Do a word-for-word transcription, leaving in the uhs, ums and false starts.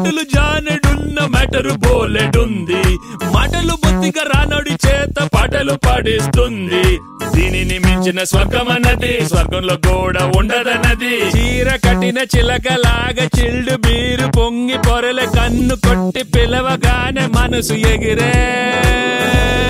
మాటలు జానెడున్న మెటరు బోలెడుంది, మాటలు బుద్ధిగా రానడి చేత పాటలు పాడిస్తుంది. దీనిని మించిన స్వర్గమన్నది, స్వర్గంలో కూడా ఉండదన్నది. చీర కట్టిన చిలకలాగా చిల్డు బీరు పొంగి పొరల కన్ను కొట్టి పిలవగానే మనసు ఎగిరే.